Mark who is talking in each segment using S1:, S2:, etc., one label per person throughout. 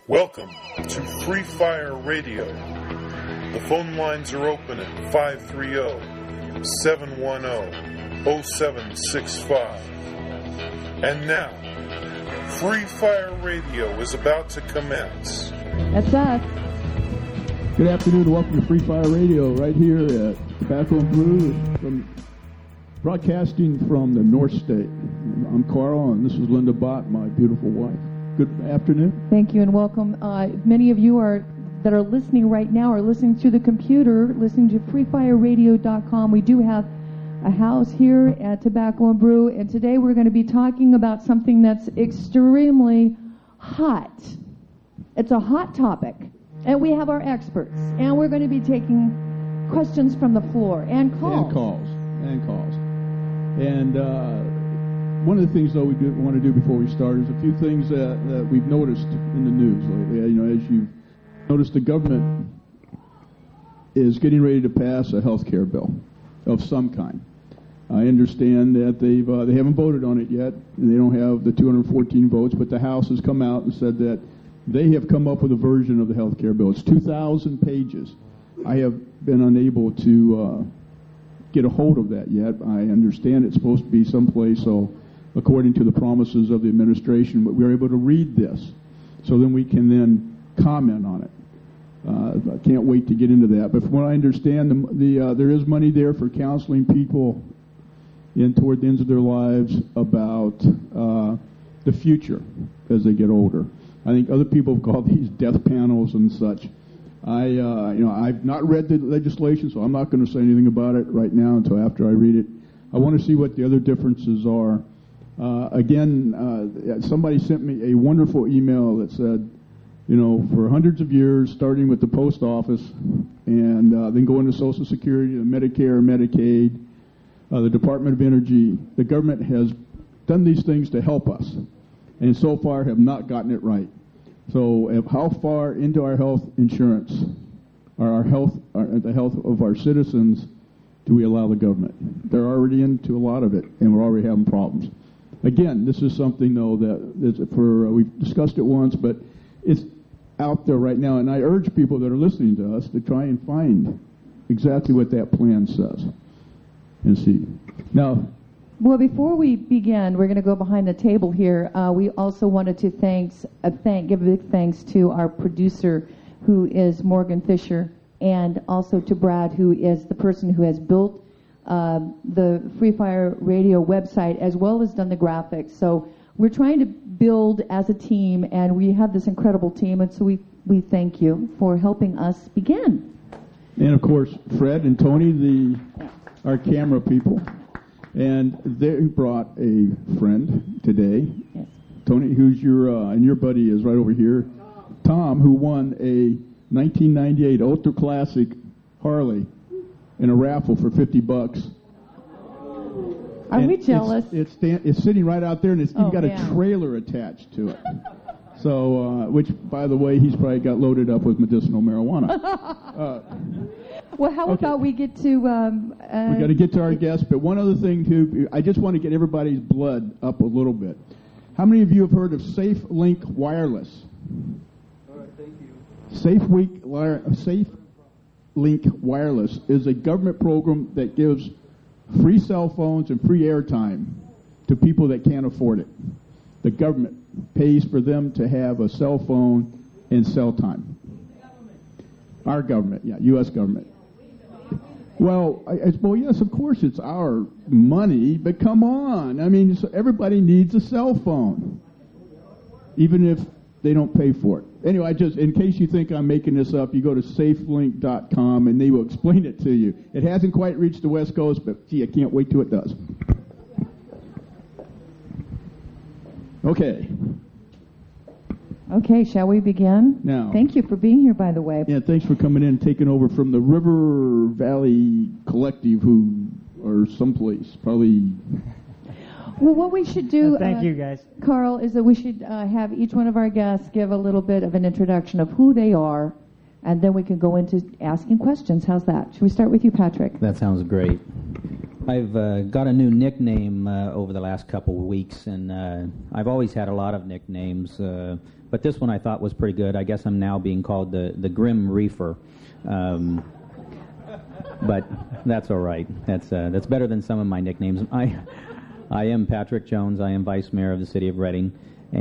S1: Welcome to Free Fire Radio. The phone lines are open at 530-710-0765. And now, Free Fire Radio is about to commence.
S2: That's us.
S3: Good afternoon and welcome to Free Fire Radio right here at Tobacco and Brew, broadcasting from the North State. I'm Carl and this is Linda Bott, my beautiful wife. Good afternoon.
S2: Thank you and welcome. Many of you that are listening right now are listening through the computer, listening to freefireradio.com. We do have a house here at Tobacco and Brew, and today we're going to be talking about something that's extremely hot. It's a hot topic, and we have our experts, and we're going to be taking questions from the floor and calls. And one of the things, though, we want to do before we start is a few things that we've noticed in the news lately. You know, as you've noticed, the government is getting ready to pass a health care bill of some kind. I understand that they haven't voted on it yet, and they don't have the 214 votes, but the House has come out and said that they have come up with a version of the health care bill. It's 2,000 pages. I have been unable to get a hold of that yet. I understand it's supposed to be someplace, so according to the promises of the administration, but we're able to read this, so then we can then comment on it. I can't wait to get into that. But from what I understand, there is money there for counseling people toward the ends of their lives about the future as they get older. I think other people have called these death panels and such. I've not read the legislation, so I'm not going to say anything about it right now until after I read it. I want to see what the other differences are. Somebody sent me a wonderful email that said, you know, for hundreds of years, starting with the post office and then going to Social Security, Medicare, Medicaid, the Department of Energy, the government has done these things to help us, and so far have not gotten it right. So how far into our health insurance, or the health of our citizens, do we allow the government? They're already into a lot of it, and we're already having problems. Again, this is something, though, that we've discussed it once, but it's out there right now, and I urge people that are listening to us to try and find exactly what that plan says and see. Now, well, before we begin, we're going to go behind the table here. We also wanted to give a big thanks to our producer, who is Morgan Fisher, and also to Brad, who is the person who has built the Free Fire Radio website, as well as done the graphics. So we're trying to build as a team, and we have this incredible team, and so we thank you for helping us begin.
S3: And, of course, Fred and Tony, our camera people. And they brought a friend today.
S2: Yes.
S3: Tony, who's and your buddy is right over here. Tom, who won a 1998 Ultra Classic Harley in a raffle for $50.
S2: Are we jealous?
S3: It's sitting right out there, and it's got a trailer attached to it. So, which, by the way, he's probably got loaded up with medicinal marijuana.
S2: Well, how about we get to...
S3: we got to get to our guests, but one other thing, too, I just want to get everybody's blood up a little bit. How many of you have heard of SafeLink Wireless?
S4: All right, thank you.
S3: SafeLink Wireless is a government program that gives free cell phones and free airtime to people that can't afford it. The government pays for them to have a cell phone and cell time. Our government, U.S. government. Well, yes, of course it's our money, but come on. I mean, everybody needs a cell phone, even if they don't pay for it. Anyway, in case you think I'm making this up, you go to safelink.com and they will explain it to you. It hasn't quite reached the West Coast, but gee, I can't wait till it does.
S2: Okay, shall we begin?
S3: Now,
S2: thank you for being here, by the way.
S3: Yeah, thanks for coming in and taking over from the River Valley Collective, who are someplace, probably...
S2: Well, what we should do,
S4: thank you, guys,
S2: Carl, is that we should have each one of our guests give a little bit of an introduction of who they are, and then we can go into asking questions. How's that? Should we start with you, Patrick?
S5: That sounds great. I've got a new nickname over the last couple of weeks, and I've always had a lot of nicknames. but this one I thought was pretty good. I guess I'm now being called the Grim Reefer. But that's all right. That's better than some of my nicknames. I am Patrick Jones. I am Vice Mayor of the City of Reading,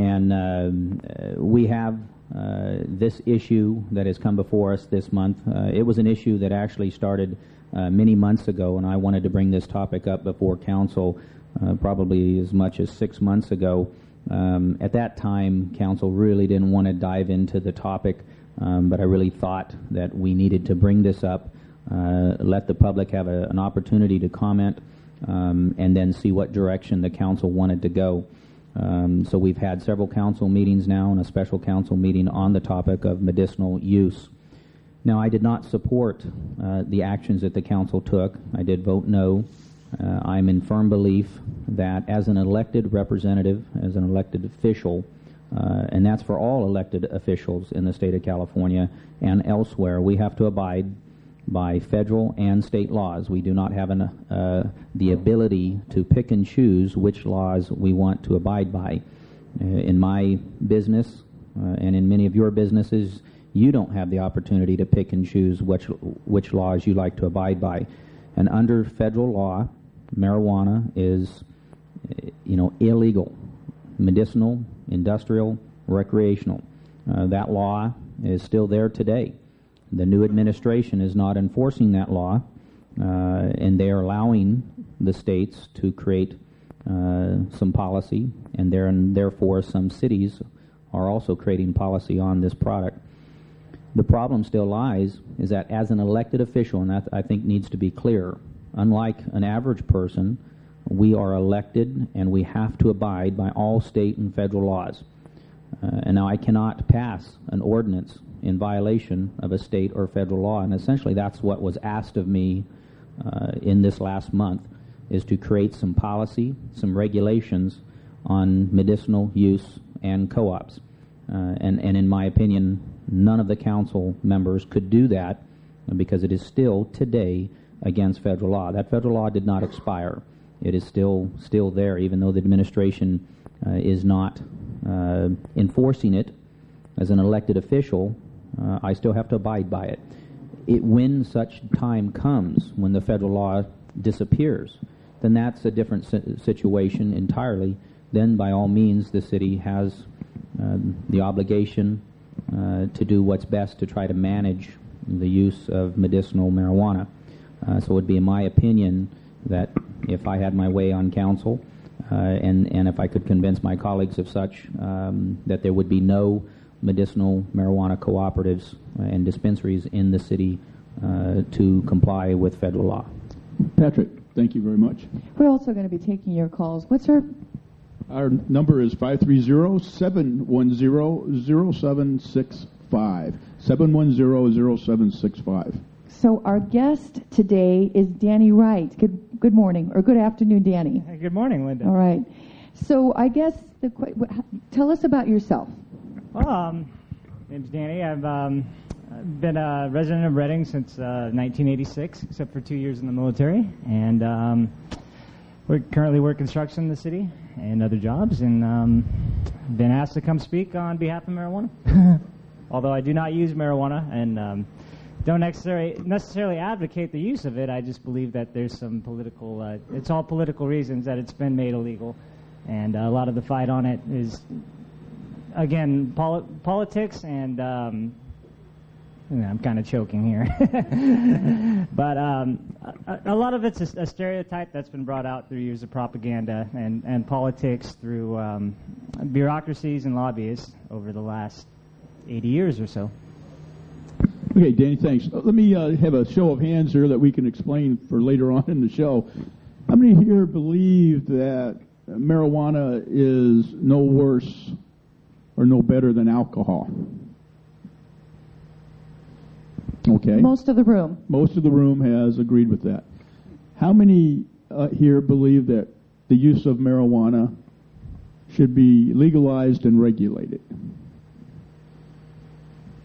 S5: and we have this issue that has come before us this month. It was an issue that actually started many months ago, and I wanted to bring this topic up before council probably as much as 6 months ago. At that time, council really didn't want to dive into the topic, but I really thought that we needed to bring this up, let the public have an opportunity to comment, and then see what direction the council wanted to go. So we've had several council meetings now and a special council meeting on the topic of medicinal use. Now, I did not support the actions that the council took. I did vote no. I'm in firm belief that as an elected representative, as an elected official, and that's for all elected officials in the state of California and elsewhere, we have to abide by federal and state laws. We do not have the ability to pick and choose which laws we want to abide by. In my business and in many of your businesses, you don't have the opportunity to pick and choose which laws you like to abide by. And under federal law, marijuana is, illegal, medicinal, industrial, recreational. That law is still there today. The new administration is not enforcing that law, and they are allowing the states to create some policy, and therefore some cities are also creating policy on this product. The problem still lies is that as an elected official, and that I think needs to be clear, unlike an average person, we are elected and we have to abide by all state and federal laws. And now I cannot pass an ordinance in violation of a state or federal law, and essentially that's what was asked of me in this last month, is to create some policy, some regulations on medicinal use and co-ops. And in my opinion, none of the council members could do that because it is still today against federal law. That federal law did not expire. It is still there, even though the administration is not enforcing it. As an elected official, I still have to abide by it. When such time comes, when the federal law disappears, then that's a different situation entirely. Then, by all means, the city has the obligation to do what's best to try to manage the use of medicinal marijuana. So it would be in my opinion that if I had my way on council, and if I could convince my colleagues of such, that there would be no medicinal marijuana cooperatives and dispensaries in the city to comply with federal law.
S2: Patrick, thank you very much.
S6: We're also going to be taking your calls. What's our
S2: number is 530-710-0765. 710-0765.
S6: So our guest today is Danny Wright. Good morning, or good afternoon, Danny.
S7: Good morning, Linda.
S6: All right. So I guess tell us about yourself.
S7: Well, name's Danny. I've been a resident of Reading since 1986, except for 2 years in the military, and we currently work construction in the city and other jobs, and been asked to come speak on behalf of marijuana. Although I do not use marijuana and don't necessarily advocate the use of it, I just believe that there's some political, it's all political reasons that it's been made illegal, and a lot of the fight on it is, again, politics, and I'm kind of choking here. But a lot of it's a stereotype that's been brought out through years of propaganda and politics through bureaucracies and lobbyists over the last 80 years or so.
S2: Okay, Danny, thanks. Let me have a show of hands here that we can explain for later on in the show. How many here believe that marijuana is no worse or no better than alcohol? Okay.
S6: Most of the room.
S2: Most of the room has agreed with that. How many here believe that the use of marijuana should be legalized and regulated?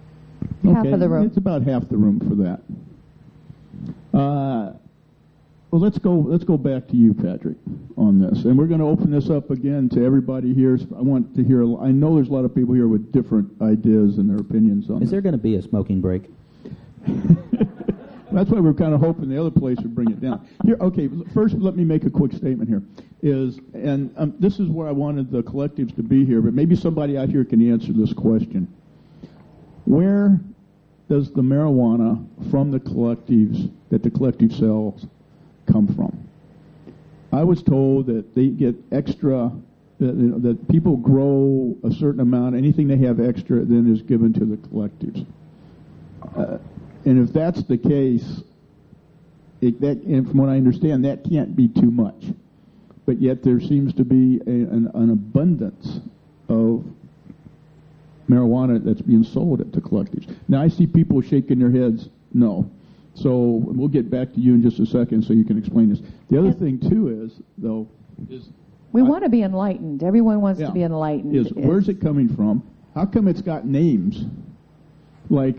S6: Half of the room.
S2: It's about half the room for that.
S3: Well, let's go back to you, Patrick, on this, and we're going to open this up again to everybody here. I want to hear. I know there's a lot of people here with different ideas and their opinions on.
S5: Is there going to be a smoking break?
S3: That's why we're kind of hoping the other place would bring it down. Here, okay. First, let me make a quick statement here. This is where I wanted the collectives to be here, but maybe somebody out here can answer this question: where does the marijuana from the collectives that the collective sells come from? I was told that they get extra, that people grow a certain amount. Anything they have extra then is given to the collectives. And if that's the case, and from what I understand, that can't be too much. But yet there seems to be an abundance of marijuana that's being sold at the collectives. Now, I see people shaking their heads no. So we'll get back to you in just a second so you can explain this. The other thing, too, is
S6: we want to be enlightened. Everyone wants to be enlightened.
S3: Where's it coming from? How come it's got names like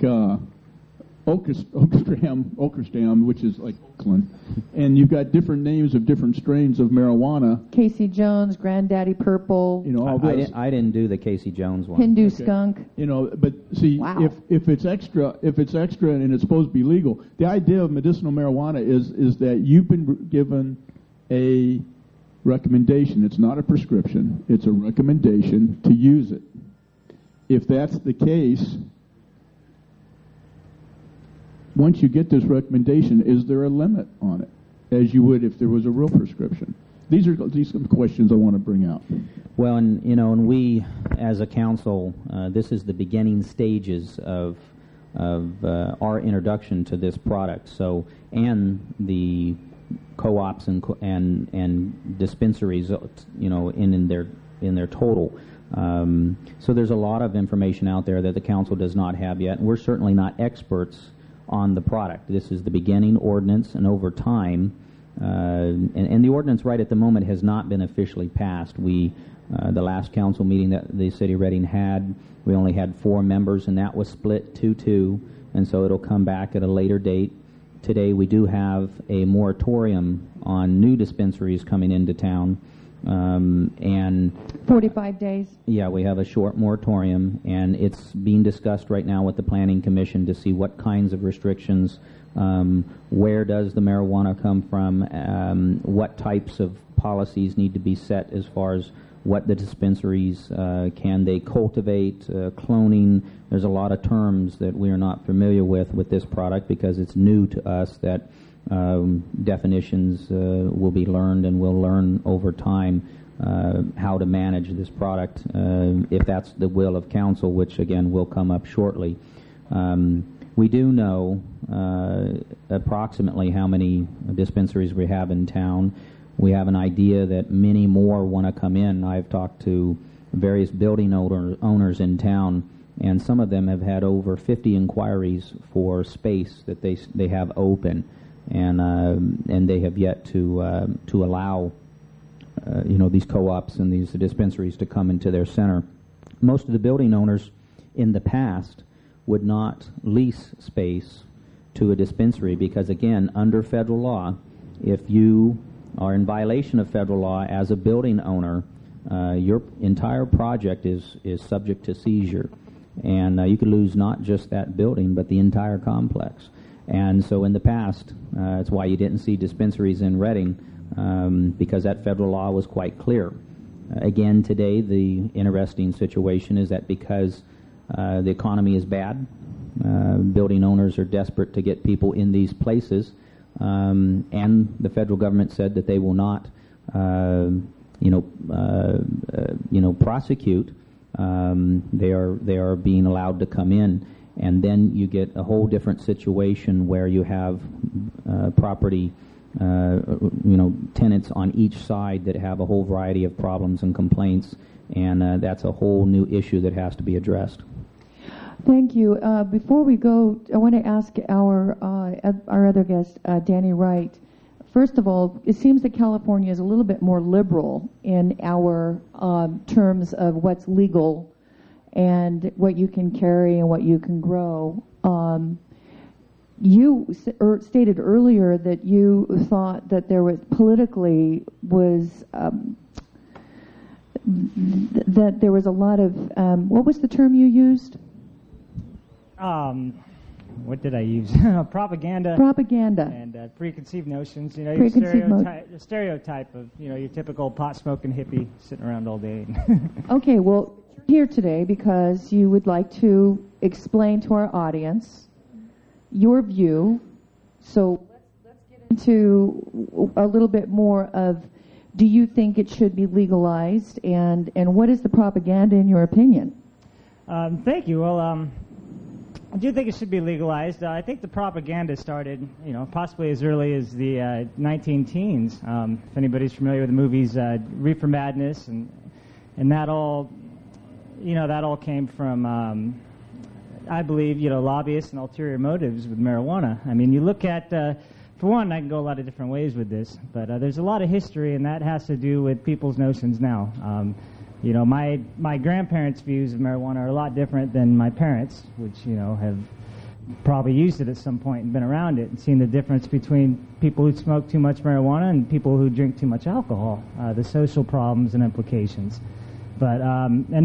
S3: Oakerdam, which is like Oakland, and you've got different names of different strains of marijuana.
S6: Casey Jones, Granddaddy Purple.
S3: All this.
S5: I didn't do the Casey Jones one.
S6: Hindu skunk.
S3: But see,
S6: wow.
S3: if it's extra and it's supposed to be legal, the idea of medicinal marijuana is that you've been given a recommendation. It's not a prescription. It's a recommendation to use it. If that's the case, once you get this recommendation, is there a limit on it, as you would if there was a real prescription? These are some questions I want to bring out.
S5: Well, and we, as a council, this is the beginning stages of our introduction to this product. So, and the co-ops and dispensaries, in their total. So there's a lot of information out there that the council does not have yet. And we're certainly not experts on the product. This is the beginning ordinance, and over time, and the ordinance right at the moment has not been officially passed. The last council meeting that the city of Reading had, we only had 4 members, and that was split 2-2, and so it'll come back at a later date. Today we do have a moratorium on new dispensaries coming into town, and
S6: 45 days.
S5: Yeah, we have a short moratorium, and it's being discussed right now with the Planning Commission to see what kinds of restrictions, where does the marijuana come from, what types of policies need to be set as far as what the dispensaries, can they cultivate, cloning. There's a lot of terms that we are not familiar with this product because it's new to us, that definitions will be learned, and we'll learn over time how to manage this product if that's the will of council, which again will come up shortly. We do know approximately how many dispensaries we have in town. We have an idea that many more want to come in. I've talked to various building owners in town, and some of them have had over 50 inquiries for space that they have open, and they have yet to allow these co-ops and these dispensaries to come into their center. Most of the building owners in the past would not lease space to a dispensary because, again, under federal law, if you are in violation of federal law as a building owner, your entire project is subject to seizure, and you could lose not just that building but the entire complex. And so in the past, that's why you didn't see dispensaries in Reading, because that federal law was quite clear. Again, today, the interesting situation is that because the economy is bad, building owners are desperate to get people in these places, and the federal government said that they will not, prosecute. They are being allowed to come in, and then you get a whole different situation where you have property, tenants on each side that have a whole variety of problems and complaints, and that's a whole new issue that has to be addressed.
S6: Thank you. Before we go, I want to ask our other guest, Danny Wright. First of all, it seems that California is a little bit more liberal in our terms of what's legal and what you can carry and what you can grow. you stated earlier that you thought that there was politically was that there was a lot of what was the term you used?
S7: What did I use? Propaganda.
S6: Propaganda.
S7: And preconceived notions. Your stereotype of your typical pot-smoking hippie sitting around all day.
S6: Okay, well, you're here today because you would like to explain to our audience your view. So let's get into a little bit more of, do you think it should be legalized, and what is the propaganda in your opinion?
S7: Thank you. Well, I do think it should be legalized. I think the propaganda started, possibly as early as the 19-teens. If anybody's familiar with the movies Reefer Madness, and that all, that all came from, I believe, lobbyists and ulterior motives with marijuana. I mean, you look at, for one, I can go a lot of different ways with this, but there's a lot of history, and that has to do with people's notions now. My grandparents' views of marijuana are a lot different than my parents, which, have probably used it at some point and been around it and seen the difference between people who smoke too much marijuana and people who drink too much alcohol, the social problems and implications. But in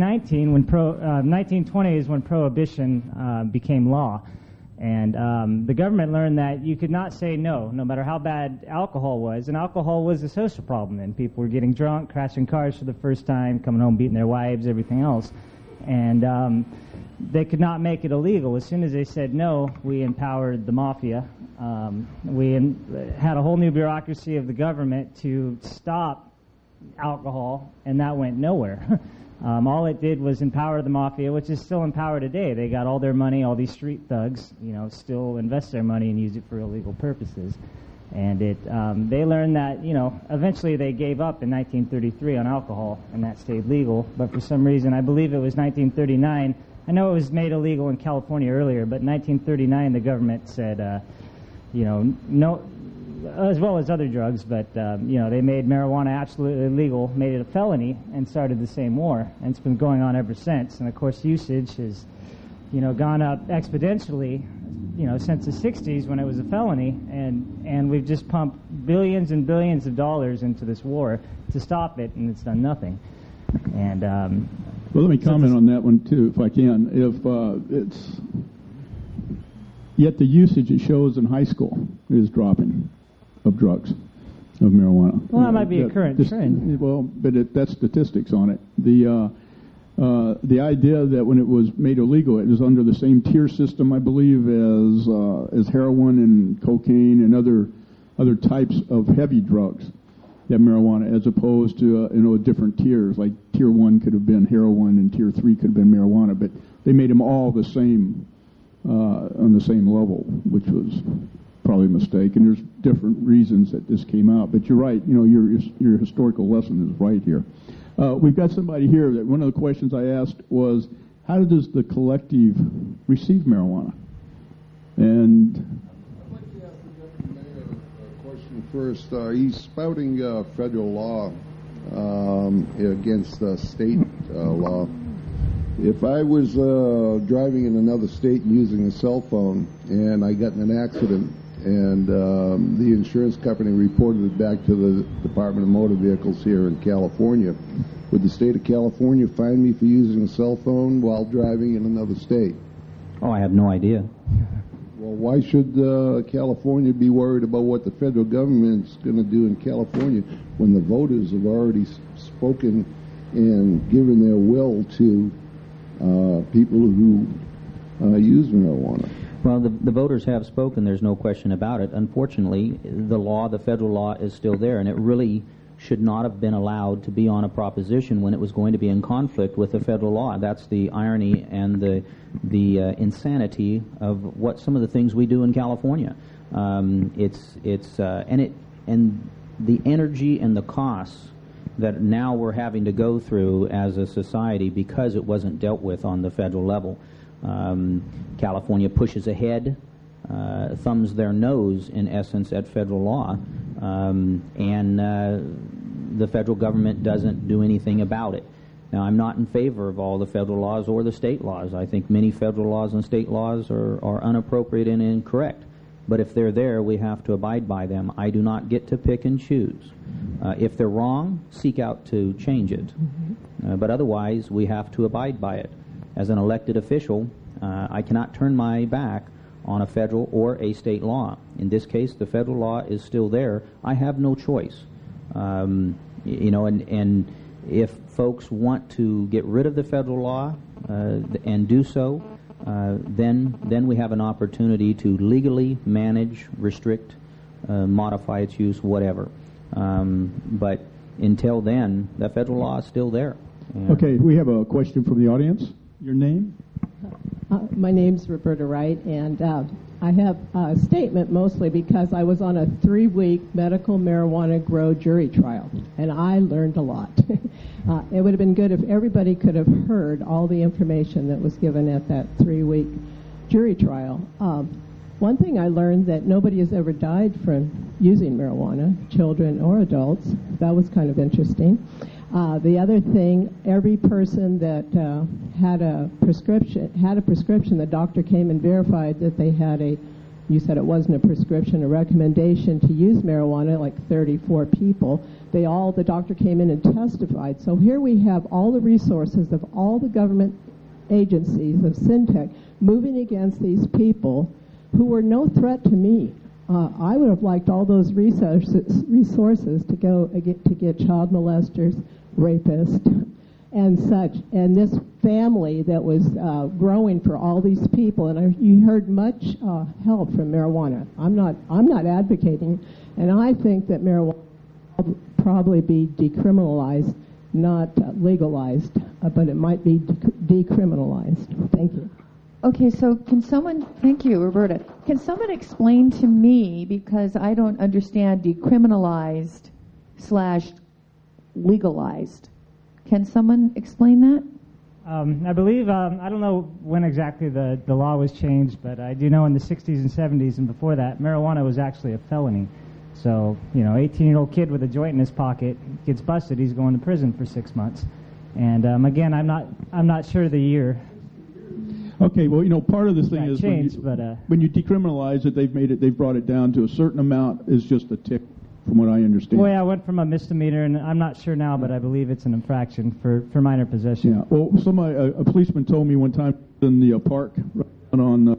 S7: 1920 is when prohibition became law. And the government learned that you could not say no matter how bad alcohol was. And alcohol was a social problem then. People were getting drunk, crashing cars for the first time, coming home beating their wives, everything else. And they could not make it illegal. As soon as they said no, we empowered the mafia. We had a whole new bureaucracy of the government to stop alcohol, and that went nowhere. All it did was empower the mafia, which is still in power today. They got all their money, all these street thugs, still invest their money and use it for illegal purposes. And they learned that, eventually they gave up in 1933 on alcohol, and that stayed legal. But for some reason, I believe it was 1939. I know it was made illegal in California earlier, but in 1939 the government said, no, as well as other drugs, but, they made marijuana absolutely illegal, made it a felony, and started the same war. And it's been going on ever since. And, of course, usage has, gone up exponentially, since the 60s when it was a felony. And we've just pumped billions and billions of dollars into this war to stop it, and it's done nothing. And
S3: well, let me comment on that one, too, if I can. Yet the usage it shows in high school is dropping. Of drugs, of marijuana.
S7: Well, that might be a current trend.
S3: Well, but that's statistics on it. The idea that when it was made illegal, it was under the same tier system, I believe, as heroin and cocaine and other types of heavy drugs, that marijuana, as opposed to different tiers. Like tier 1 could have been heroin and tier 3 could have been marijuana, but they made them all the same on the same level, which was probably a mistake, and there's different reasons that this came out. But you're right. Your historical lesson is right here. We've got somebody here that one of the questions I asked was, how does the collective receive marijuana? And
S8: I'd like to ask the Deputy Mayor a question first. He's spouting federal law against state law. If I was driving in another state and using a cell phone, and I got in an accident, and the insurance company reported it back to the Department of Motor Vehicles here in California, would the state of California fine me for using a cell phone while driving in another state?
S5: Oh, I have no idea.
S8: Well, why should California be worried about what the federal government's going to do in California when the voters have already spoken and given their will to people who use marijuana?
S5: Well, the voters have spoken. There's no question about it. Unfortunately, the federal law is still there, and it really should not have been allowed to be on a proposition when it was going to be in conflict with the federal law. That's the irony and the insanity of what some of the things we do in California. And the energy and the costs that now we're having to go through as a society because it wasn't dealt with on the federal level. California pushes ahead, thumbs their nose, in essence, at federal law, and the federal government doesn't do anything about it. Now, I'm not in favor of all the federal laws or the state laws. I think many federal laws and state laws are unappropriate and incorrect. But if they're there, we have to abide by them. I do not get to pick and choose. If they're wrong, seek out to change it. But otherwise, we have to abide by it. As an elected official, I cannot turn my back on a federal or a state law. In this case, the federal law is still there. I have no choice. And if folks want to get rid of the federal law and do so, then we have an opportunity to legally manage, restrict, modify its use, whatever. But until then, the federal law is still there.
S3: Okay, we have a question from the audience. Your name?
S9: My name's Roberta Wright, and I have a statement mostly because I was on a 3-week medical marijuana grow jury trial, and I learned a lot. It would have been good if everybody could have heard all the information that was given at that 3-week jury trial. One thing I learned that nobody has ever died from using marijuana, children or adults. That was kind of interesting. The other thing, every person that had a prescription, the doctor came and verified that they had you said it wasn't a prescription, a recommendation to use marijuana, like 34 people. The doctor came in and testified. So here we have all the resources of all the government agencies of Syntec moving against these people who were no threat to me. I would have liked all those resources to go to get child molesters, rapists, and such. And this family that was growing for all these people, and you heard much help from marijuana. I'm not advocating, and I think that marijuana will probably be decriminalized, not legalized, but it might be decriminalized. Thank you.
S6: Okay, so thank you, Roberta. Can someone explain to me, because I don't understand decriminalized / legalized. Can someone explain that?
S7: I believe, I don't know when exactly the law was changed, but I do know in the 60s and 70s and before that, marijuana was actually a felony. So, 18-year-old kid with a joint in his pocket gets busted, he's going to prison for 6 months. And again, I'm not sure the year.
S3: Okay, well, part of this thing is when you decriminalize it, they've brought it down to a certain amount is just a tick, from what I understand.
S7: Well, yeah, I went from a misdemeanor, and I'm not sure now, but I believe it's an infraction for minor possession.
S3: Yeah, well, a policeman told me one time in the park right on,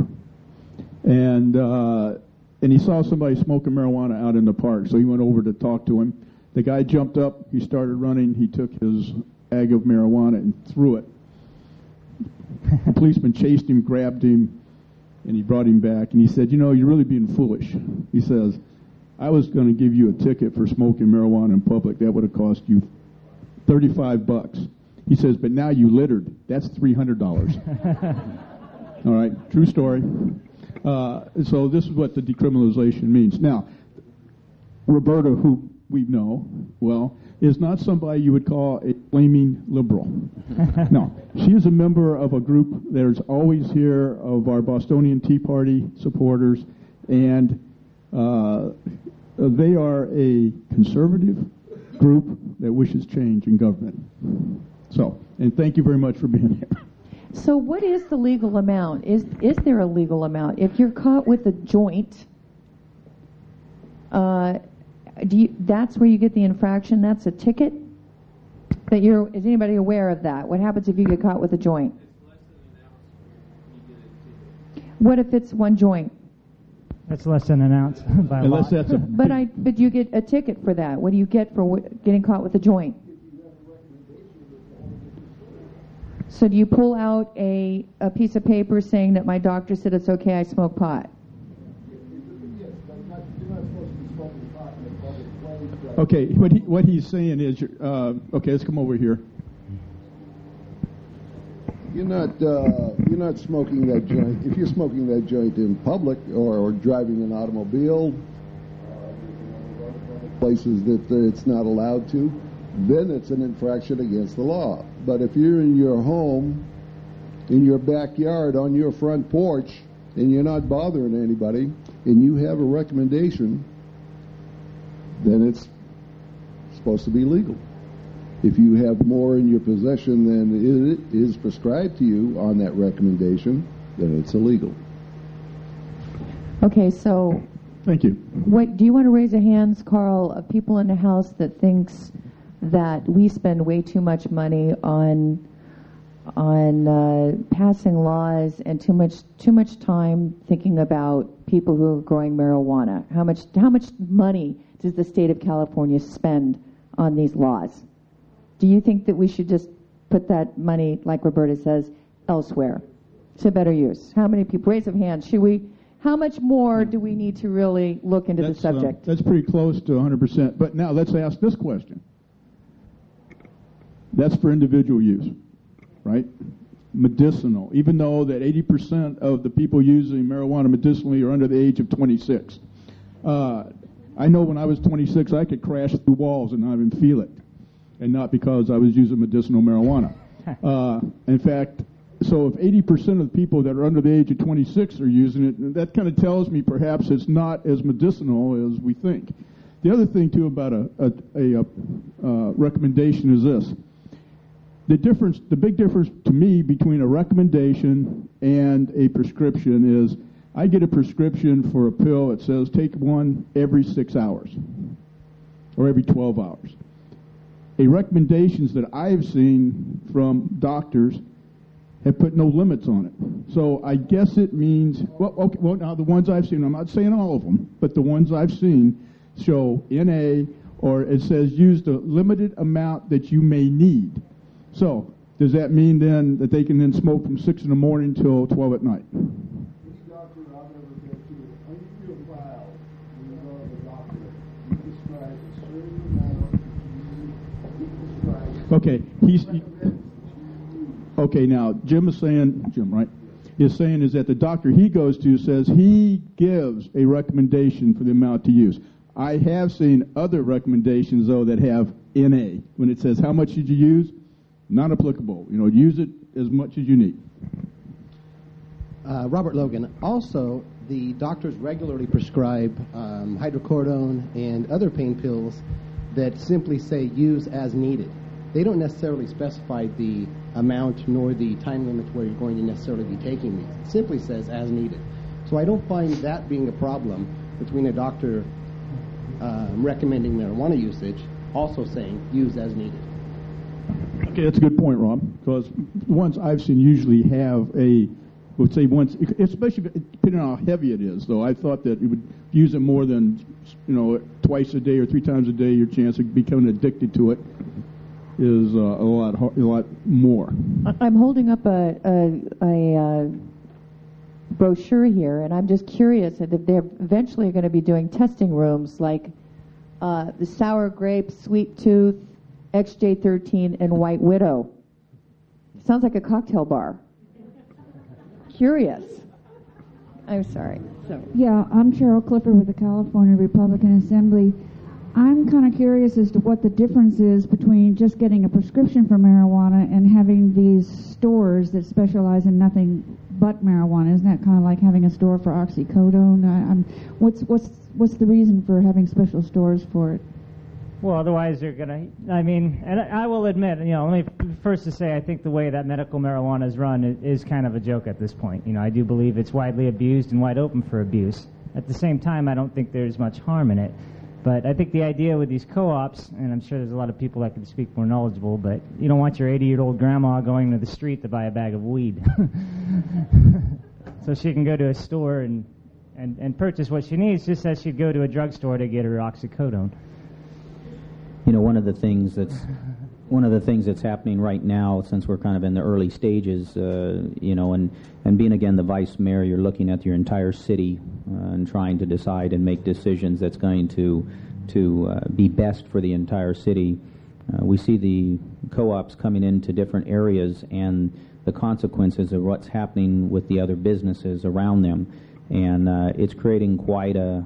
S3: and he saw somebody smoking marijuana out in the park, so he went over to talk to him. The guy jumped up, he started running, he took his bag of marijuana and threw it. The policeman chased him, grabbed him, and he brought him back. And he said, you're really being foolish. He says, I was going to give you a ticket for smoking marijuana in public. That would have cost you $35. He says, but now you littered. That's $300. All right, true story. So this is what the decriminalization means. Now, Roberta, who we know well, is not somebody you would call a flaming liberal. No, she is a member of a group that is always here of our Bostonian Tea Party supporters, and they are a conservative group that wishes change in government. So, and thank you very much for being here.
S6: So what is the legal amount? Is there a legal amount? If you're caught with a joint, that's where you get the infraction? That's a ticket? Is anybody aware of that? What happens if you get caught with a joint? What if it's one joint?
S7: That's less than an ounce by law.
S6: But you get a ticket for that. What do you get for getting caught with a joint? So do you pull out a piece of paper saying that my doctor said it's okay, I smoke pot?
S3: Okay, what he's saying is, okay, let's come over here.
S8: You're not smoking that joint. If you're smoking that joint in public or driving an automobile, places that it's not allowed to, then it's an infraction against the law. But if you're in your home, in your backyard, on your front porch, and you're not bothering anybody, and you have a recommendation, then it's supposed to be legal. If you have more in your possession than it is prescribed to you on that recommendation, then it's illegal.
S6: Okay, so
S3: Thank you.
S6: what do you want to raise a hands, Carl, of people in the House that thinks that we spend way too much money on passing laws and too much time thinking about people who are growing marijuana? How much money does the state of California spend on these laws? Do you think that we should just put that money, like Roberta says, elsewhere to better use? How many people? Raise of hands. How much more do we need to really look into the subject?
S3: That's pretty close to 100%. But now let's ask this question. That's for individual use, right? Medicinal. Even though that 80% of the people using marijuana medicinally are under the age of 26. I know when I was 26, I could crash through walls and not even feel it, and not because I was using medicinal marijuana. In fact, so if 80% of the people that are under the age of 26 are using it, that kind of tells me perhaps it's not as medicinal as we think. The other thing, too, about a recommendation is this. The big difference to me between a recommendation and a prescription is I get a prescription for a pill that says take one every 6 hours or every 12 hours. A recommendations that I've seen from doctors have put no limits on it. So I guess it means, well, now the ones I've seen, I'm not saying all of them, but the ones I've seen show NA, or it says use the limited amount that you may need. So does that mean then that they can then smoke from 6 in the morning till 12 at night? Okay, okay. Now Jim, right, is saying is that the doctor he goes to says he gives a recommendation for the amount to use. I have seen other recommendations though that have NA when it says how much should you use, not applicable. Use it as much as you need.
S10: Robert Logan. Also, the doctors regularly prescribe hydrocodone and other pain pills that simply say use as needed. They don't necessarily specify the amount nor the time limit where you're going to necessarily be taking these. It simply says as needed. So I don't find that being a problem between a doctor recommending marijuana usage, also saying use as needed.
S3: Okay, that's a good point, Rob, because the ones I've seen usually have would say once, especially depending on how heavy it is, though. I thought that you would use it more than, twice a day or 3 times a day, your chance of becoming addicted to it is a lot more.
S6: I'm holding up a brochure here, and I'm just curious if they're eventually going to be doing testing rooms like the sour grape, sweet tooth, XJ13, and White Widow. Sounds like a cocktail bar. Curious. I'm sorry. So.
S11: Yeah, I'm Cheryl Clifford with the California Republican Assembly. I'm kind of curious as to what the difference is between just getting a prescription for marijuana and having these stores that specialize in nothing but marijuana. Isn't that kind of like having a store for oxycodone? What's the reason for having special stores for it?
S7: Well, otherwise they're going to, and I will admit, let me first to say I think the way that medical marijuana is run is kind of a joke at this point. I do believe it's widely abused and wide open for abuse. At the same time, I don't think there's much harm in it. But I think the idea with these co-ops, and I'm sure there's a lot of people that can speak more knowledgeable, but you don't want your 80-year-old grandma going to the street to buy a bag of weed. So she can go to a store and purchase what she needs, just as she'd go to a drugstore to get her oxycodone.
S5: One of the things that's happening right now, since we're kind of in the early stages, and being again the vice mayor, you're looking at your entire city and trying to decide and make decisions that's going to be best for the entire city. We see the co-ops coming into different areas and the consequences of what's happening with the other businesses around them, and it's creating quite a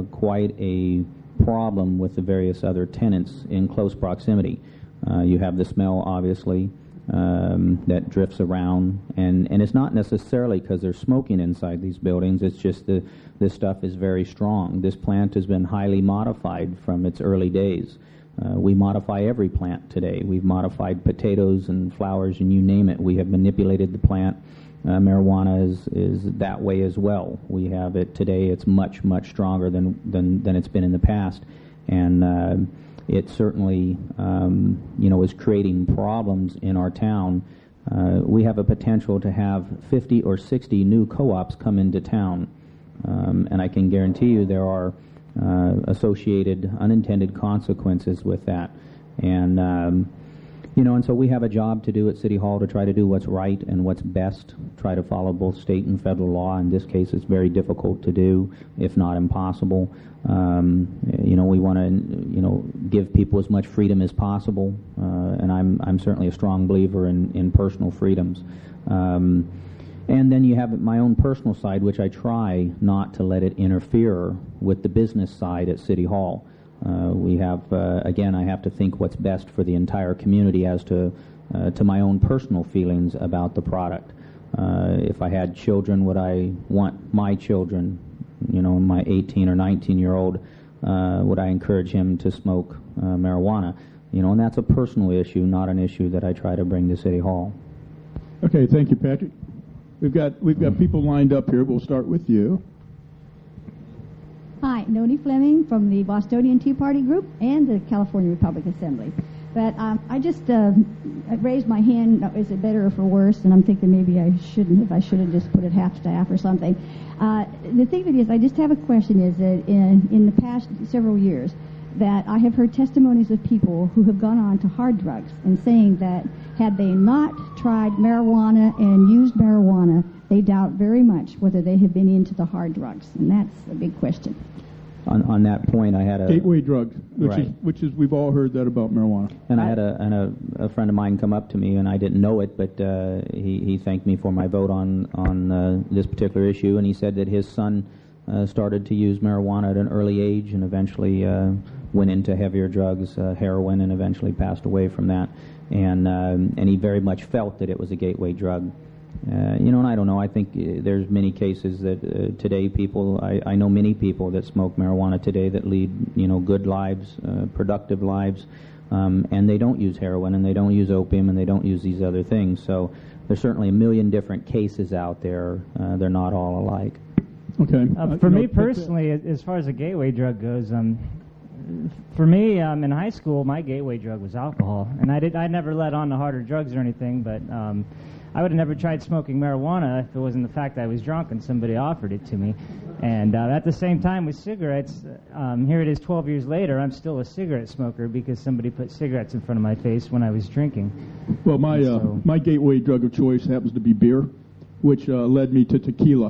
S5: problem with the various other tenants in close proximity. You have the smell, obviously, that drifts around, and it's not necessarily because they're smoking inside these buildings. It's just this stuff is very strong. This plant has been highly modified from its early days. We modify every plant today. We've modified potatoes and flowers and you name it. We have manipulated the plant. Marijuana is that way as well. We have it today. It's much, much stronger than it's been in the past. And it certainly, is creating problems in our town. We have a potential to have 50 or 60 new co-ops come into town. And I can guarantee you there are associated unintended consequences with that. And, and so we have a job to do at City Hall to try to do what's right and what's best, try to follow both state and federal law. In this case, it's very difficult to do, if not impossible. We want to, give people as much freedom as possible, and I'm certainly a strong believer in personal freedoms. And then you have my own personal side, which I try not to let it interfere with the business side at City Hall. We have, again, I have to think what's best for the entire community as to my own personal feelings about the product. If I had children, would I want my children, my 18 or 19-year-old, would I encourage him to smoke marijuana? And that's a personal issue, not an issue that I try to bring to City Hall.
S2: Okay, thank you, Patrick. We've got people lined up here. We'll start with you.
S12: Hi, Noni Fleming from the Bostonian Tea Party Group and the California Republican Assembly. But I just I raised my hand, is it better or for worse? And I'm thinking maybe I shouldn't have. I should have just put it half staff or something. The thing of it is, I just have a question, is that in the past several years, that I have heard testimonies of people who have gone on to hard drugs and saying that had they not tried marijuana and used marijuana, they doubt very much whether they have been into the hard drugs. And that's a big question.
S5: On that point, I had a
S2: gateway drug,
S5: right.
S2: which is we've all heard that about marijuana.
S5: And I had a friend of mine come up to me, and I didn't know it, but he thanked me for my vote on this particular issue, and he said that his son started to use marijuana at an early age and eventually went into heavier drugs, heroin, and eventually passed away from that. And he very much felt that it was a gateway drug. And I don't know. I think there's many cases that today I know many people that smoke marijuana today that lead, good lives, productive lives, and they don't use heroin and they don't use opium and they don't use these other things. So there's certainly a million different cases out there. They're not all alike.
S2: Okay.
S7: For me personally, as far as a gateway drug goes, for me, in high school, my gateway drug was alcohol, and I never let on to harder drugs or anything, but I would have never tried smoking marijuana if it wasn't the fact that I was drunk and somebody offered it to me. And at the same time with cigarettes, here it is 12 years later, I'm still a cigarette smoker because somebody put cigarettes in front of my face when I was drinking.
S2: Well, my gateway drug of choice happens to be beer, which led me to tequila.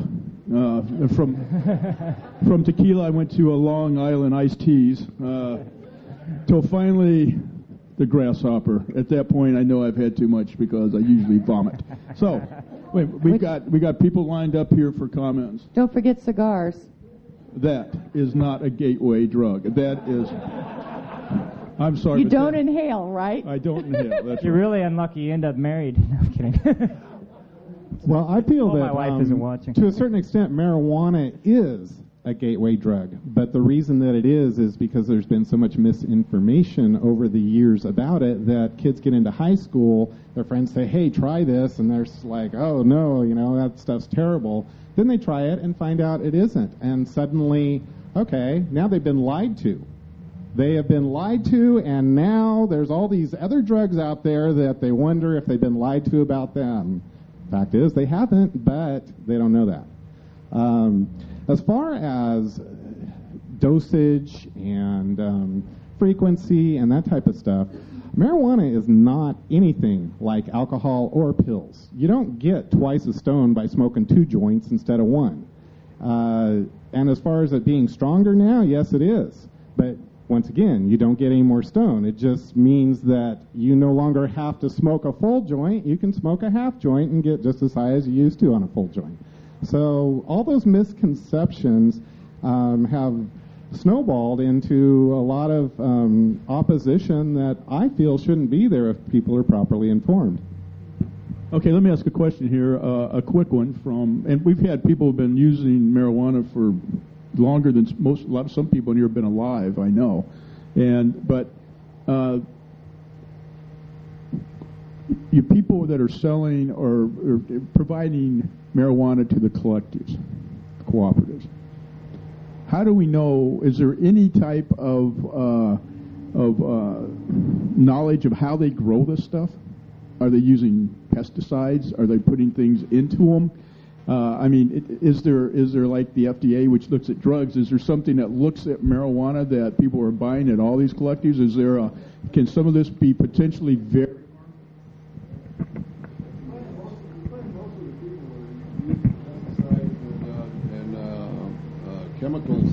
S2: From tequila, I went to a Long Island iced teas, till finally the grasshopper. At that point, I know I've had too much because I usually vomit. So, wait, we got people lined up here for comments.
S6: Don't forget cigars.
S2: That is not a gateway drug. That is. I'm sorry.
S6: You don't inhale, right?
S2: I don't inhale. That's
S7: You're
S2: right.
S7: really unlucky. You end up married. No, I'm kidding.
S13: Well, I feel that
S7: my wife isn't watching.
S13: To a certain extent, marijuana is a gateway drug. But the reason that it is because there's been so much misinformation over the years about it that kids get into high school, their friends say, hey, try this, and they're like, oh, no, that stuff's terrible. Then they try it and find out it isn't. And suddenly, okay, now they've been lied to. They have been lied to, and now there's all these other drugs out there that they wonder if they've been lied to about them. Fact is, they haven't, but they don't know that. As far as dosage and frequency and that type of stuff, marijuana is not anything like alcohol or pills. You don't get twice as stoned by smoking 2 joints instead of 1. And as far as it being stronger now, yes, it is. But once again, you don't get any more stoned. It just means that you no longer have to smoke a full joint. You can smoke a half joint and get just as high as you used to on a full joint. So all those misconceptions have snowballed into a lot of opposition that I feel shouldn't be there if people are properly informed.
S2: Okay, let me ask a question here, a quick one and we've had people who've been using marijuana for longer than some people in here have been alive, I know. But you people that are selling or providing marijuana to the collectives, cooperatives. How do we know? Is there any type of knowledge of how they grow this stuff? Are they using pesticides? Are they putting things into them? I mean, is there like the FDA, which looks at drugs? Is there something that looks at marijuana that people are buying at all these collectives? Is there can some of this be potentially very
S8: chemicals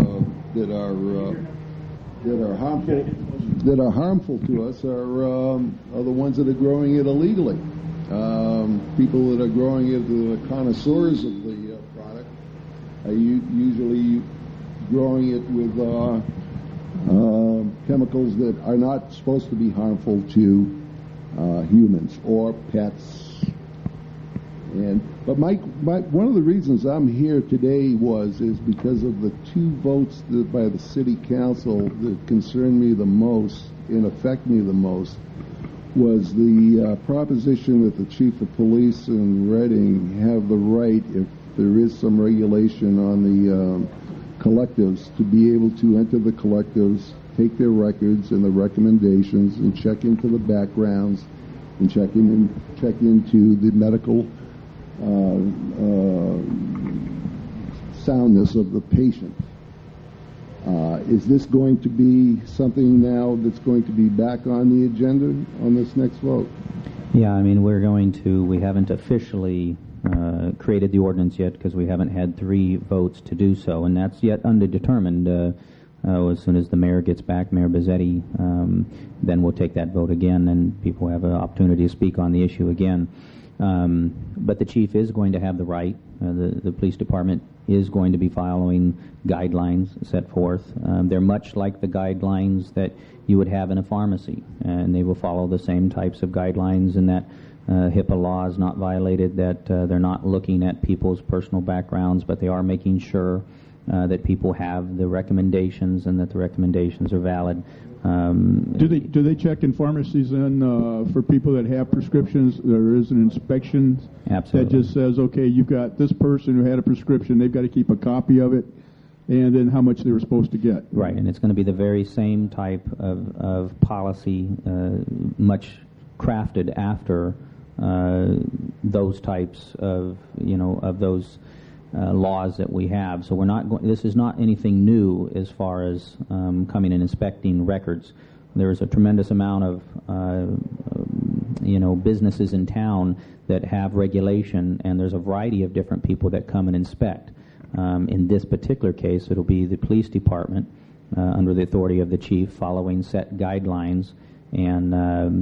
S8: that are harmful to us are the ones that are growing it illegally. People that are growing it, the connoisseurs of the product, are usually growing it with chemicals that are not supposed to be harmful to humans or pets. But one of the reasons I'm here today is because of the 2 votes by the city council that concern me the most and affect me the most, was the proposition that the chief of police in Reading have the right, if there is some regulation on the collectives, to be able to enter the collectives, take their records and the recommendations, and check into the backgrounds, and check into the medical soundness of the patient. Is this going to be something now that's going to be back on the agenda on this next vote?
S5: Yeah, I mean, we haven't officially created the ordinance yet because we haven't had 3 votes to do so, and that's yet undetermined. As soon as the mayor gets back, Mayor Bizzetti, then we'll take that vote again, and people have an opportunity to speak on the issue again. But the chief is going to have the right. The police department is going to be following guidelines set forth. They're much like the guidelines that you would have in a pharmacy, and they will follow the same types of guidelines, and that HIPAA law is not violated, that they're not looking at people's personal backgrounds, but they are making sure that people have the recommendations and that the recommendations are valid.
S2: Do they check in pharmacies then for people that have prescriptions? There is an inspection
S5: Absolutely.
S2: that just says, okay, you've got this person who had a prescription, they've got to keep a copy of it, and then how much they were supposed to get.
S5: Right, and it's going to be the very same type of policy, much crafted after those types of those laws that we have. So we're not this is not anything new as far as coming and inspecting records. There's a tremendous amount of businesses in town that have regulation, and there's a variety of different people that come and inspect. In this particular case, it'll be the police department under the authority of the chief, following set guidelines. And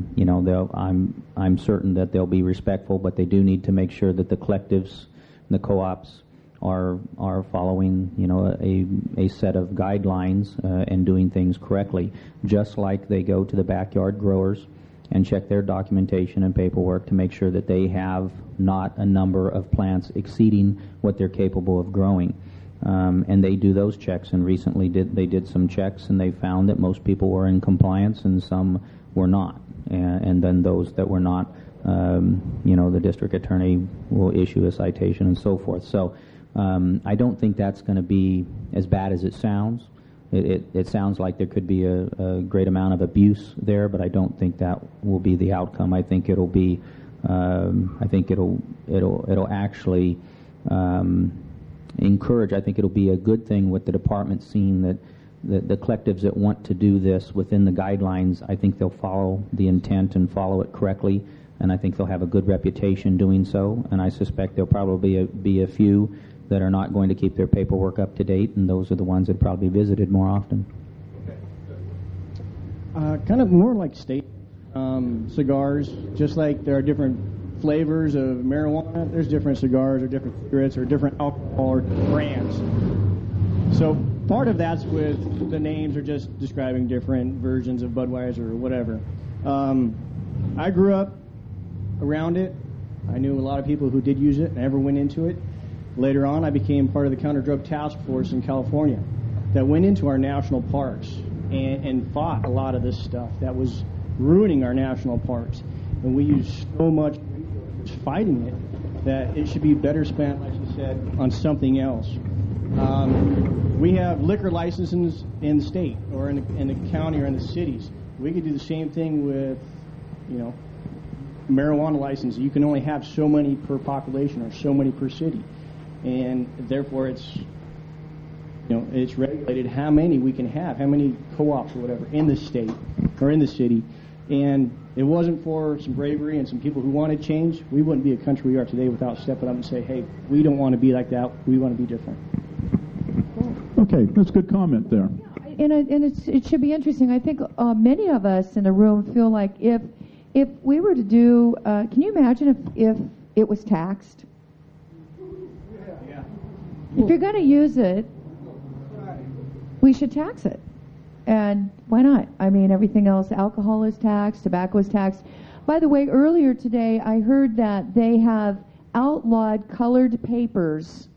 S5: I'm certain that they'll be respectful, but they do need to make sure that the collectives, the co-ops, are following a set of guidelines and doing things correctly, just like they go to the backyard growers and check their documentation and paperwork to make sure that they have not a number of plants exceeding what they're capable of growing. And they do those checks, and recently they did some checks, and they found that most people were in compliance and some were not. And then those that were not, the district attorney will issue a citation and so forth. So I don't think that's going to be as bad as it sounds. It sounds like there could be a great amount of abuse there, but I don't think that will be the outcome. I think it'll be, it'll actually encourage. I think it'll be a good thing with the department seeing that the collectives that want to do this within the guidelines. I think they'll follow the intent and follow it correctly, and I think they'll have a good reputation doing so. And I suspect there'll probably be a few that are not going to keep their paperwork up to date, and those are the ones that probably visited more often.
S14: Kind of more like state cigars, just like there are different flavors of marijuana, there's different cigars or different cigarettes or different alcohol or brands. So part of that's with the names are just describing different versions of Budweiser or whatever. I grew up around it. I knew a lot of people who did use it and never went into it. Later on, I became part of the counter-drug task force in California that went into our national parks and fought a lot of this stuff that was ruining our national parks. And we use so much resources fighting it that it should be better spent, like you said, on something else. We have liquor licenses in the state or in the county or in the cities. We could do the same thing with, marijuana license. You can only have so many per population or so many per city, and therefore it's regulated how many we can have, how many co-ops or whatever in the state or in the city. And it wasn't for some bravery and some people who wanted change, we wouldn't be a country we are today without stepping up and say, hey, we don't want to be like that. We want to be different.
S2: Okay, that's a good comment there.
S6: And it should be interesting. I think many of us in the room feel like if we were to do, can you imagine if it was taxed? Yeah. If you're going to use it, we should tax it. And why not? I mean, everything else, alcohol is taxed, tobacco is taxed. By the way, earlier today, I heard that they have outlawed colored papers.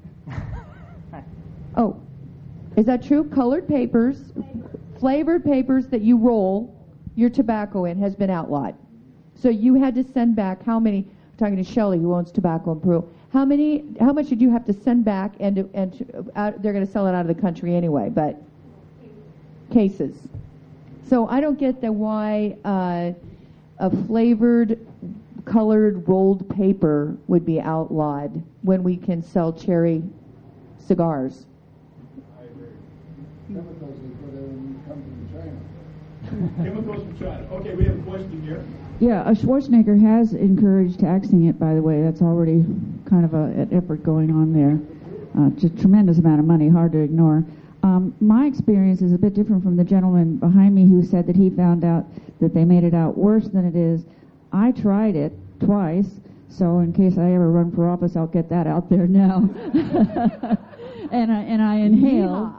S6: Oh, is that true? Colored papers, flavored papers that you roll your tobacco in has been outlawed. So you had to send back how many? I'm talking to Shelley, who owns tobacco in Peru. How much did you have to send back? And they're going to sell it out of the country anyway, but cases. So I don't get why a flavored, colored, rolled paper would be outlawed when we can sell cherry cigars.
S3: I agree. Chemicals is what come from China. Chemicals from China. Okay, we have a question here.
S11: Yeah, Schwarzenegger has encouraged taxing it, by the way. That's already kind of an effort going on there. It's a tremendous amount of money, hard to ignore. My experience is a bit different from the gentleman behind me who said that he found out that they made it out worse than it is. I tried it twice, so in case I ever run for office, I'll get that out there now. and I inhaled.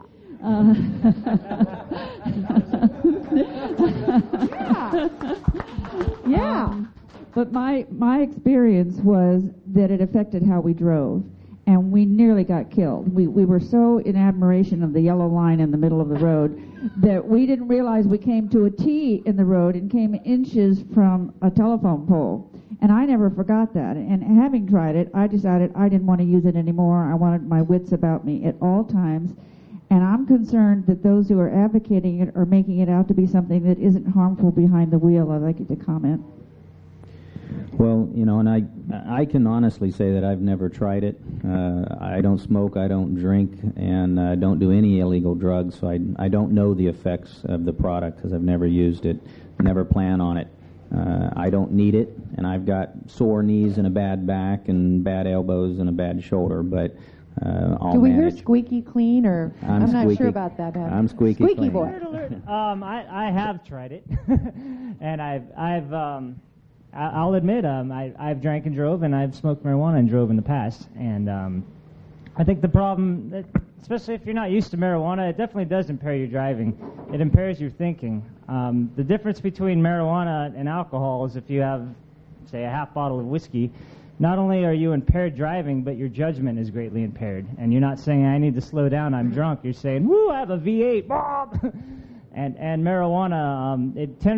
S11: Yeah. But my experience was that it affected how we drove, and we nearly got killed. We were so in admiration of the yellow line in the middle of the road that we didn't realize we came to a T in the road and came inches from a telephone pole. And I never forgot that. And having tried it, I decided I didn't want to use it anymore. I wanted my wits about me at all times. And I'm concerned that those who are advocating it are making it out to be something that isn't harmful behind the wheel. I'd like you to comment.
S5: Well, and I can honestly say that I've never tried it. I don't smoke, I don't drink, and I don't do any illegal drugs, so I don't know the effects of the product because I've never used it, never plan on it. I don't need it, and I've got sore knees and a bad back and bad elbows and a bad shoulder, but I'll
S6: Do we
S5: manage.
S6: hear squeaky clean, or I'm not sure about that.
S5: I'm squeaky clean.
S6: Boy.
S7: I have tried it, and I'll admit I've drank and drove, and I've smoked marijuana and drove in the past, and I think the problem, especially if you're not used to marijuana, it definitely does impair your driving. It impairs your thinking. The difference between marijuana and alcohol is if you have, say, a half bottle of whiskey, not only are you impaired driving, but your judgment is greatly impaired. And you're not saying, I need to slow down, I'm drunk. You're saying, woo, I have a V8, Bob! and marijuana,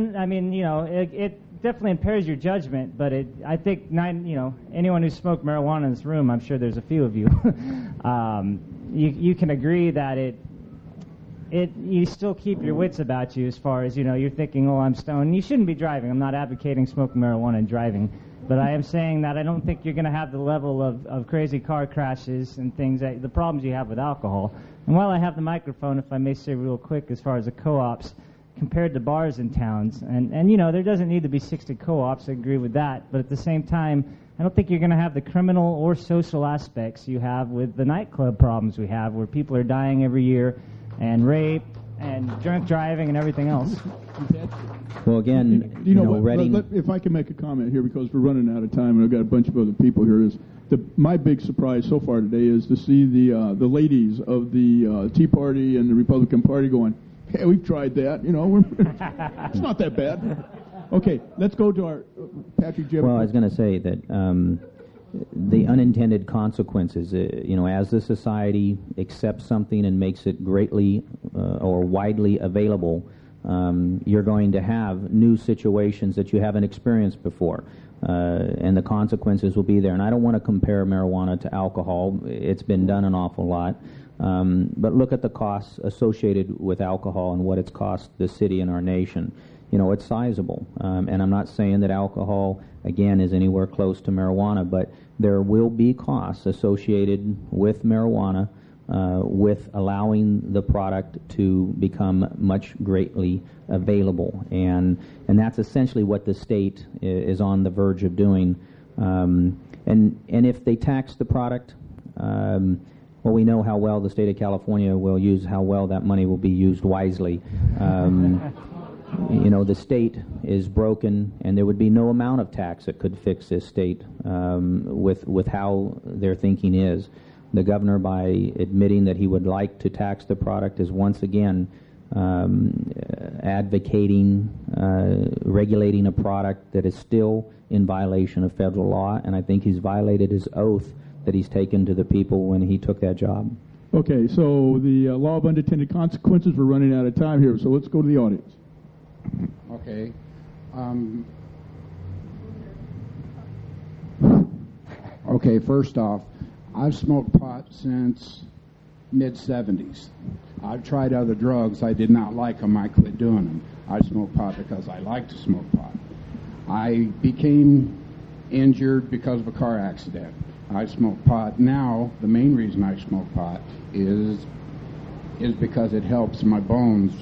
S7: it definitely impairs your judgment, but I think anyone who smoked marijuana in this room, I'm sure there's a few of you, you can agree that you still keep your wits about you as far as, you're thinking, oh, I'm stoned. You shouldn't be driving. I'm not advocating smoking marijuana and driving. But I am saying that I don't think you're going to have the level of crazy car crashes and things, the problems you have with alcohol. And while I have the microphone, if I may say real quick, as far as the co-ops, compared to bars in towns, and there doesn't need to be 60 co-ops, I agree with that. But at the same time, I don't think you're going to have the criminal or social aspects you have with the nightclub problems we have, where people are dying every year, and rape, and drunk driving, and everything else.
S5: Well, again,
S2: Reading. If I can make a comment here, because we're running out of time, and I've got a bunch of other people here. My big surprise so far today is to see the ladies of the Tea Party and the Republican Party going, hey, we've tried that. It's not that bad. Okay, let's go to our Patrick.
S5: Well, I was going to say that the unintended consequences. As the society accepts something and makes it greatly or widely available, you're going to have new situations that you haven't experienced before, and the consequences will be there. And I don't want to compare marijuana to alcohol. It's been done an awful lot. But look at the costs associated with alcohol and what it's cost the city and our nation. It's sizable. And I'm not saying that alcohol, again, is anywhere close to marijuana, but there will be costs associated with marijuana, with allowing the product to become much greatly available. And that's essentially what the state is on the verge of doing. And if they tax the product, well, we know how well the state of California will use, how well that money will be used wisely. The state is broken, and there would be no amount of tax that could fix this state with how their thinking is. The governor, by admitting that he would like to tax the product, is once again advocating regulating a product that is still in violation of federal law, and I think he's violated his oath that he's taken to the people when he took that job.
S2: Okay, so the law of unintended consequences, we're running out of time here, so let's go to the audience.
S15: Okay. Okay, first off, I've smoked pot since mid-70s. I've tried other drugs. I did not like them. I quit doing them. I smoked pot because I like to smoke pot. I became injured because of a car accident. I smoke pot. Now, the main reason I smoke pot is because it helps my bones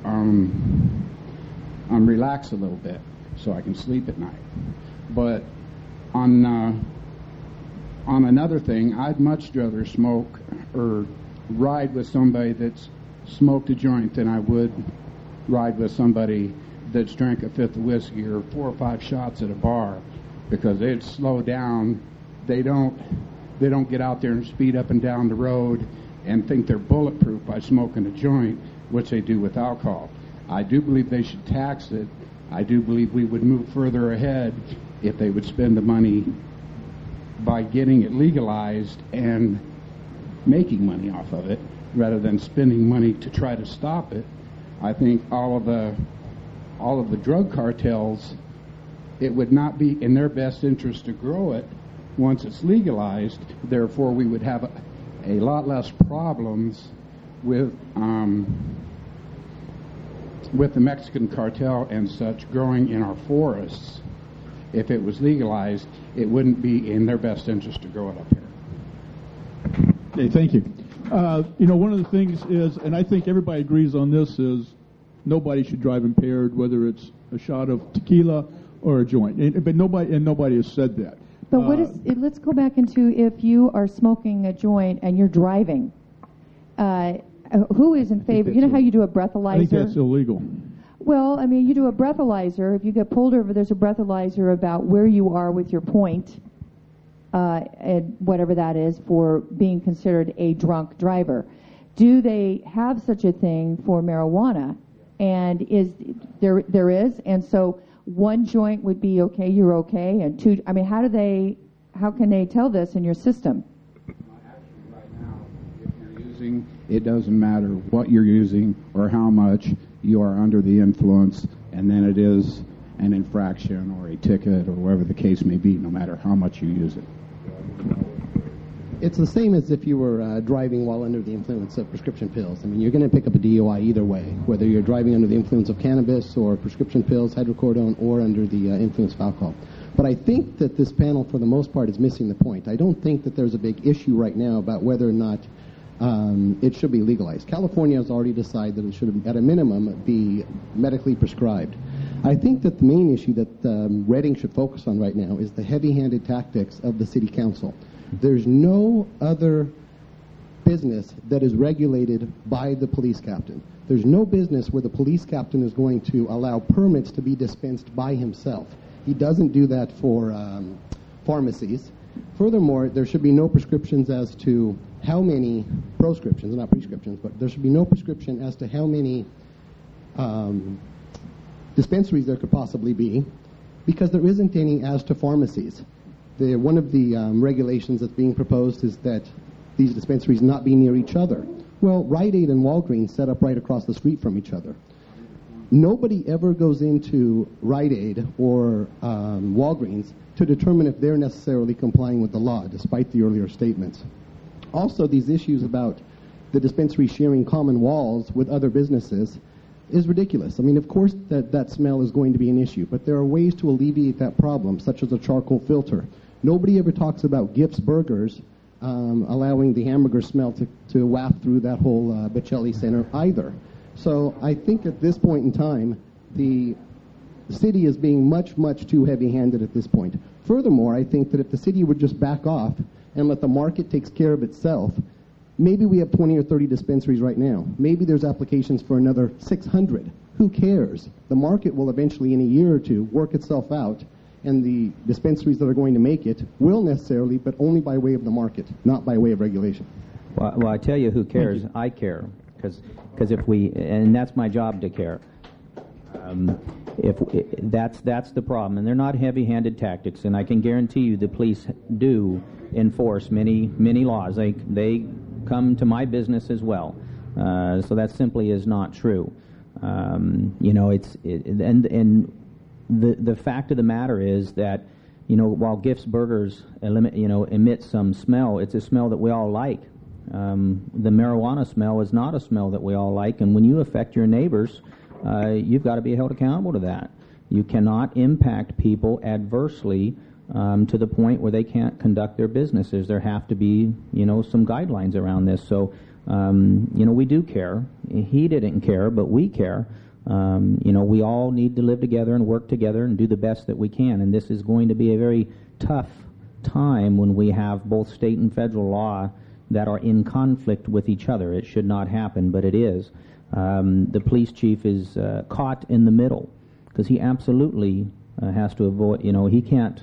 S15: relax a little bit so I can sleep at night. But on another thing, I'd much rather smoke or ride with somebody that's smoked a joint than I would ride with somebody that's drank a fifth of whiskey or 4 or 5 shots at a bar, because they'd slow down. They don't get out there and speed up and down the road and think they're bulletproof by smoking a joint, which they do with alcohol. I do believe they should tax it. I do believe we would move further ahead if they would spend the money by getting it legalized and making money off of it rather than spending money to try to stop it. I think all of the drug cartels, it would not be in their best interest to grow it once it's legalized. Therefore, we would have a lot less problems with the Mexican cartel and such growing in our forests. If it was legalized, it wouldn't be in their best interest to grow it up here.
S2: Okay, thank you. One of the things is, and I think everybody agrees on this, is nobody should drive impaired, whether it's a shot of tequila or a joint. But nobody has said that.
S6: But let's go back into if you are smoking a joint and you're driving. Who is in favor? You know how you do a breathalyzer?
S2: I think that's illegal.
S6: Well, I mean, you do a breathalyzer. If you get pulled over, there's a breathalyzer about where you are with your point, and whatever that is, for being considered a drunk driver. Do they have such a thing for marijuana? And there is? And so one joint would be okay, you're okay, and two, I mean, how can they tell this in your system?
S15: Actually, right now, if you're using, it doesn't matter what you're using or how much you are under the influence, and then it is an infraction or a ticket or whatever the case may be, no matter how much you use it.
S10: It's the same as if you were driving while under the influence of prescription pills. I mean, you're going to pick up a DUI either way, whether you're driving under the influence of cannabis or prescription pills, hydrocodone, or under the influence of alcohol. But I think that this panel, for the most part, is missing the point. I don't think that there's a big issue right now about whether or not it should be legalized. California has already decided that it should, at a minimum, be medically prescribed. I think that the main issue that Reading should focus on right now is the heavy-handed tactics of the city council. There's no other business that is regulated by the police captain. There's no business where the police captain is going to allow permits to be dispensed by himself. He doesn't do that for pharmacies. Furthermore, there should be no prescriptions as to how many proscriptions, not prescriptions, but there should be no prescription as to how many dispensaries there could possibly be, because there isn't any as to pharmacies. one of the regulations that's being proposed is that these dispensaries not be near each other. Well, Rite Aid and Walgreens set up right across the street from each other. Nobody ever goes into Rite Aid or Walgreens to determine if they're necessarily complying with the law, despite the earlier statements. Also, these issues about the dispensary sharing common walls with other businesses is ridiculous. I mean, of course that smell is going to be an issue, but there are ways to alleviate that problem, such as a charcoal filter. Nobody ever talks about Giff's Burgers allowing the hamburger smell to waft through that whole Bocelli Center either. So I think at this point in time, the city is being much, much too heavy-handed at this point. Furthermore, I think that if the city would just back off and let the market take care of itself, maybe we have 20 or 30 dispensaries right now. Maybe there's applications for another 600. Who cares? The market will eventually, in a year or two, work itself out, and the dispensaries that are going to make it will necessarily, but only by way of the market, not by way of regulation.
S5: Well, I tell you who cares. I care, because if we, and that's my job to care. That's the problem, and they're not heavy-handed tactics, and I can guarantee you the police do enforce many laws. They come to my business as well, so that simply is not true. The fact of the matter is that, while Giff's Burgers emit some smell, it's a smell that we all like. The marijuana smell is not a smell that we all like, and when you affect your neighbors, you've got to be held accountable to that. You cannot impact people adversely to the point where they can't conduct their businesses. There have to be, some guidelines around this. So, we do care. He didn't care, but we care. We all need to live together and work together and do the best that we can. And this is going to be a very tough time when we have both state and federal law that are in conflict with each other. It should not happen, but it is. The police chief is caught in the middle because he absolutely has to avoid, he can't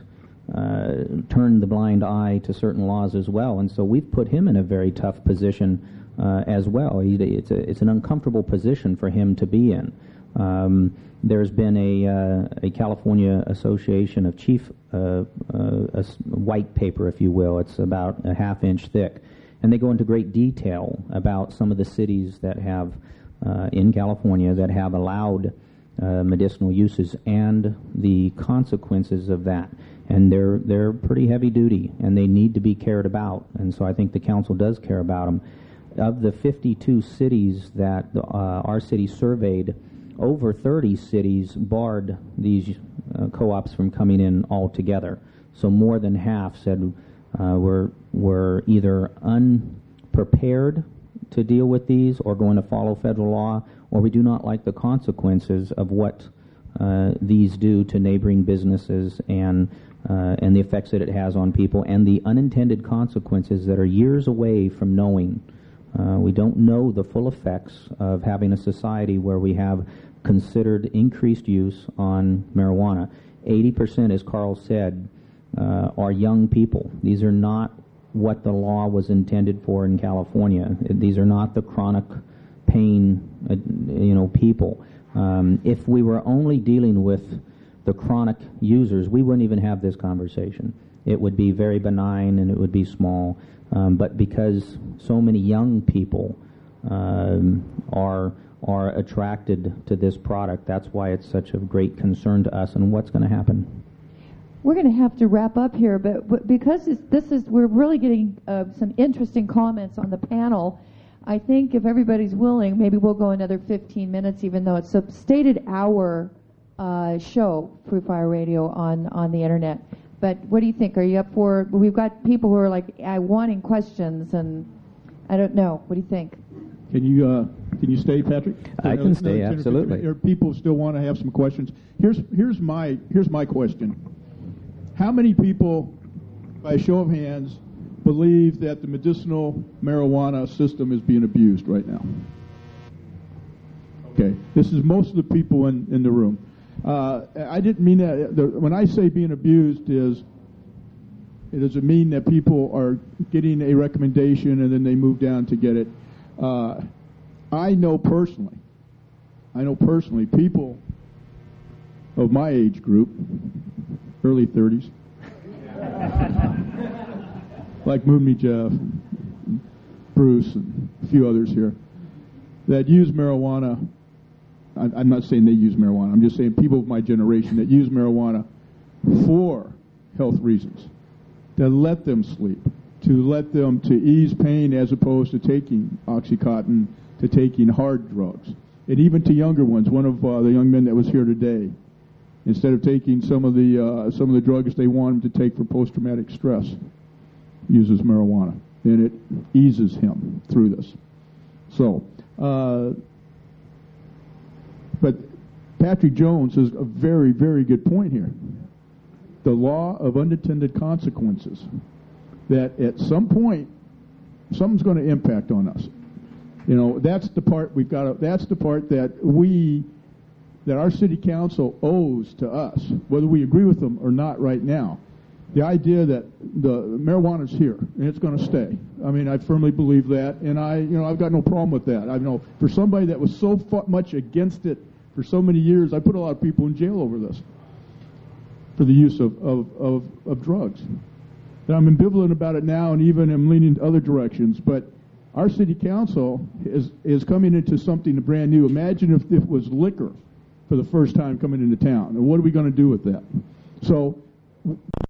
S5: turn the blind eye to certain laws as well. And so we've put him in a very tough position as well. It's an uncomfortable position for him to be in. There's been a California Association of Chief a white paper, if you will. It's about a half-inch thick. And they go into great detail about some of the cities that have, in California, that have allowed medicinal uses and the consequences of that. And they're pretty heavy duty, and they need to be cared about. And so I think the council does care about them. Of the 52 cities that our city surveyed, over 30 cities barred these co-ops from coming in altogether. So more than half said we're either unprepared to deal with these or going to follow federal law, or we do not like the consequences of what these do to neighboring businesses and the effects that it has on people and the unintended consequences that are years away from knowing. We don't know the full effects of having a society where we have considered increased use on marijuana. 80%, as Carl said, are young people. These are not what the law was intended for in California. These are not the chronic pain, people. If we were only dealing with the chronic users, we wouldn't even have this conversation. It would be very benign and it would be small. But because so many young people are attracted to this product, that's why it's such a great concern to us. And what's going to happen?
S6: We're going to have to wrap up here, but because we're really getting some interesting comments on the panel. I think if everybody's willing, maybe we'll go another 15 minutes, even though it's a stated hour show, Free Fire Radio, on the internet. But what do you think? Are you up for? We've got people who are like wanting questions, and I don't know. What do you think?
S2: Can you stay, Patrick?
S5: I can stay, absolutely.
S2: People still want to have some questions. Here's my question. How many people, by a show of hands, believe that the medicinal marijuana system is being abused right now? Okay, this is most of the people in the room. I didn't mean that. When I say being abused, it doesn't mean that people are getting a recommendation and then they move down to get it. I know personally, people of my age group, early 30s, like Moonme Jeff, Bruce, and a few others here, that use marijuana. I'm not saying they use marijuana. I'm just saying people of my generation that use marijuana for health reasons, to let them sleep, to ease pain as opposed to taking OxyContin, to taking hard drugs. And even to younger ones, one of the young men that was here today, instead of taking some of the drugs they want him to take for post-traumatic stress, uses marijuana, and it eases him through this. So, but Patrick Jones has a very, very good point here. The law of unintended consequences, that at some point, something's going to impact on us. You know, that's the part that's the part that our city council owes to us, whether we agree with them or not right now. The idea that the marijuana's here and it's going to stay. I mean, I firmly believe that, and I've got no problem with that. I know for somebody that was so much against it for so many years, I put a lot of people in jail over this, for the use of drugs. And I'm ambivalent about it now, and even am leaning other directions. But our city council is coming into something brand new. Imagine if it was liquor for the first time coming into town. And what are we going to do with that? So